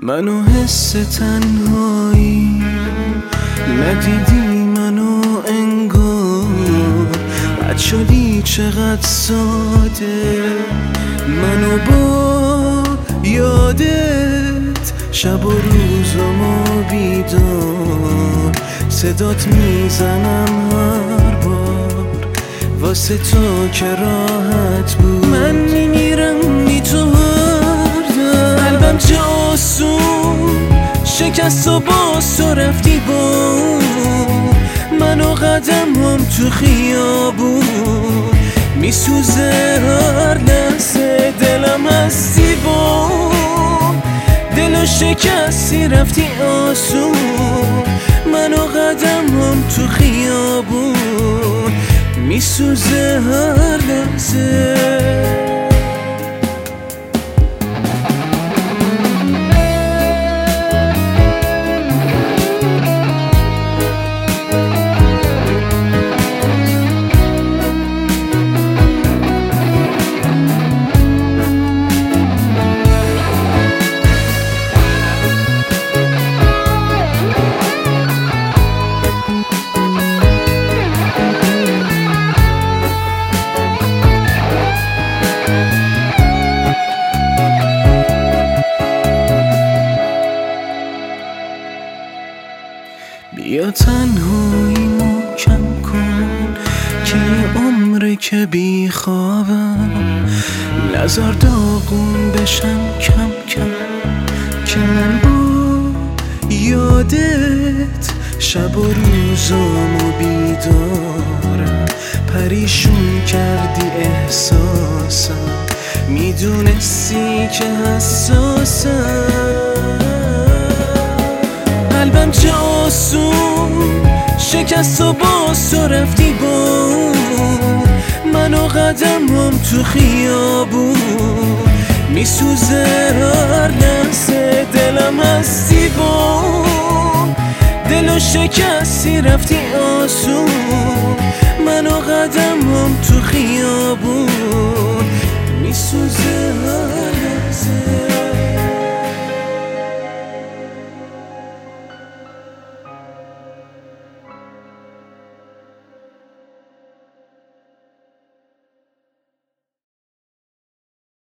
منو حس تنهایی ندیدی منو انگار بد شدی چقدر ساده منو با یادت شب و روزمو بیدار صدات میزنم هر بار واسه تو که راحت بود من میمیرم بی تو قلبم چه آسون شکست و باز تو رفتی با منو قدمم تو خیابون میسوزه هر لحظه دلم هستی با دلو شکستی رفتی آسون منو قدمم تو خیابون میسوزه هر لحظه بیا تنهاییمو کم کن که یه عمره که بی خوابم نزار داغون بشم کم کم که من با یادت شب و روزامو بیدارم پریشون کردی احساسم میدونستی که حساسم قلبم چه آسون شکست و باز تو رفتی با منو قدمم تو خیابون میسوزه هر لحظه دلم هستی با دلو شکستی رفتی آسون منو قدمم تو خیابون